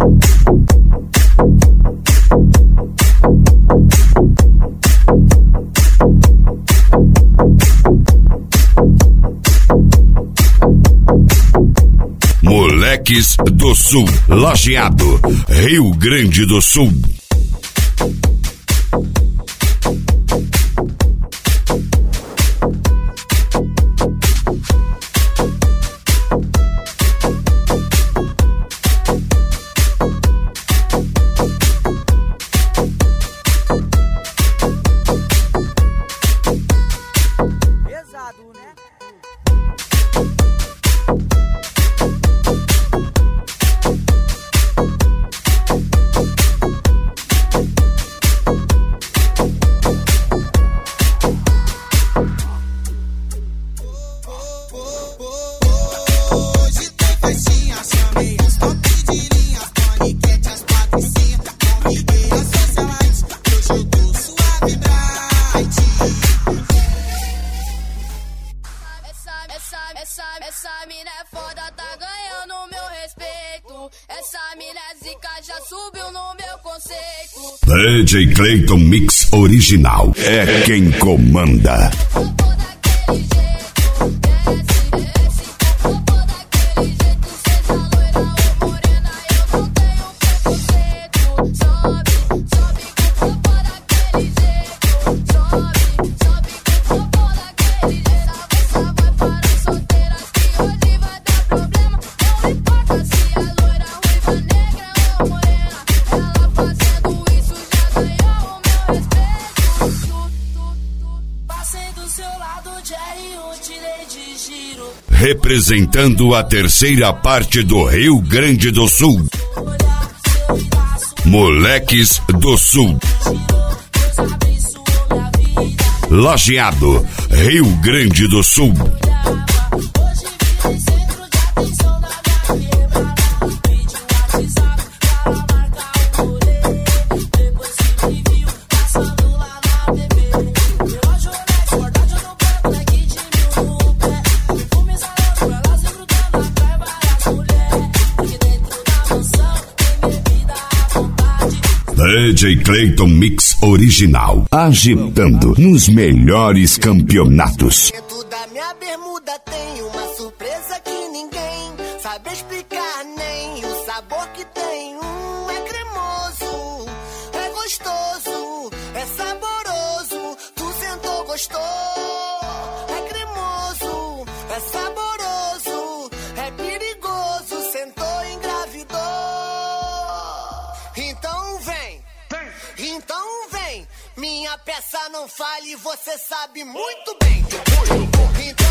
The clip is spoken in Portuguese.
Moleques do Sul, Lajeado, Rio Grande do Sul. Essa mina é foda, tá ganhando meu respeito. Essa mina é zica, já subiu no meu conceito. DJ Clayton Mix Original é quem comanda. Representando a terceira parte do Rio Grande do Sul. Moleques do Sul. Lajeado, Rio Grande do Sul. DJ Clayton Mix Original, agitando nos melhores campeonatos. Dentro da minha bermuda tem uma surpresa que ninguém sabe explicar, nem o sabor que tem. É cremoso, é gostoso, é saboroso. Tu sentou, gostou. É cremoso, é saboroso, é perigoso. Sentou, engravidou. Então vem, minha peça não fale, você sabe muito bem.